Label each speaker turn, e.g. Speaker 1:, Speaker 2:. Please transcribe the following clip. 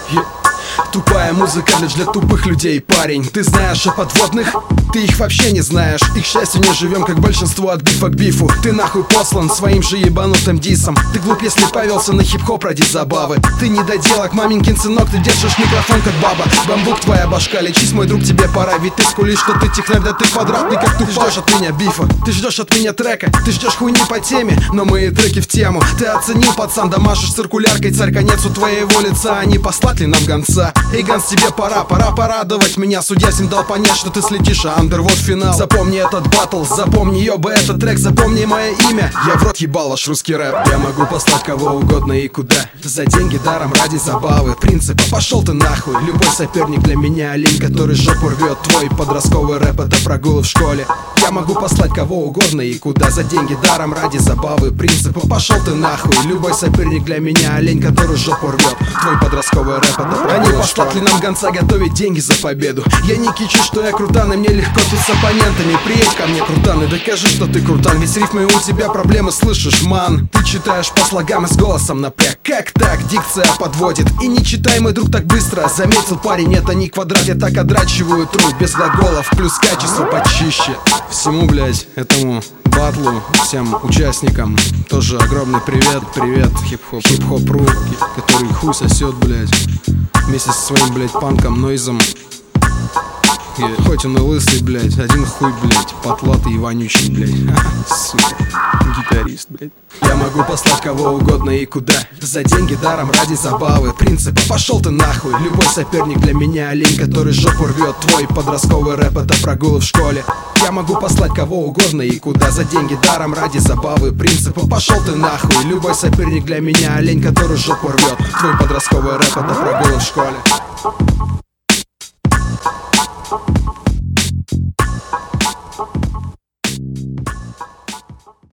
Speaker 1: Тупая музыка лишь для тупых людей, парень. Ты знаешь о подводных? Ты их вообще не знаешь. И, к счастью, не живем, как большинство, от бифа к бифу. Ты нахуй послан своим же ебанутым дисом. Ты глуп, если повелся на хип-хоп ради забавы. Ты недоделок, маменькин сынок. Ты держишь микрофон, как баба. Бамбук твоя башка, лечись, мой друг, тебе пора. Ведь ты скулишь, что ты технарь, да ты квадратный, как тупой. Ты ждешь от меня бифа, ты ждешь от меня трека. Ты ждешь хуйни по теме, но мои треки в тему. Ты оценил, пацан, да машешь циркуляркой. Царь, конец у твоего лица, а не послать ли нам гонца? Эй, Ганс, тебе пора порадовать меня. Судья всем дал понять, что ты слетишь, а андер вот финал. Запомни этот батл, запомни, ёба, этот трек. Запомни мое имя, я в рот ебал ваш русский рэп. Я могу послать кого угодно и куда. За деньги, даром, ради забавы. Принципа, пошел ты нахуй. Любой соперник для меня олень, который жопу рвет. Твой подростковый рэп — это прогулы в школе. Я могу послать кого угодно и куда. За деньги, даром, ради забавы. Принципа, пошел ты нахуй. Любой соперник для меня олень, который жопу рвет. Твой подростковый рэп — это прогулы в школе. Ли нам гонца готовить деньги за победу. Я не кичу, что я крутан, и мне легко тут с оппонентами. Приедь ко мне, крутан, и докажи, что ты крутан. Ведь с рифмой у тебя проблемы, слышишь, ман. Ты читаешь по слогам и с голосом напряг. Как так? Дикция подводит. И не читай, мой друг, так быстро. Заметил, парень, это не квадрат. Я так отрачиваю труд, без глаголов, плюс качество почище. Всему, блять, этому батлу, всем участникам тоже огромный привет. Привет, хип-хоп.ру, который хуй сосет, блять, вместе со своим, блять, панком, нойзом. Хоть он и лысый, блять, один хуй, блять, потлатый и вонючий, блять. Сука, гитарист, блять. Я могу послать кого угодно и куда. За деньги, даром, ради забавы. Принципа, пошел ты нахуй. Любой соперник для меня олень, который жопу рвет. Твой подростковый рэп — это прогулы в школе. Я могу послать кого угодно и куда. За деньги, даром, ради забавы. Принципа, пошел ты нахуй. Любой соперник для меня олень, который жопу рвет. Твой подростковый рэп — это прогулы в школе.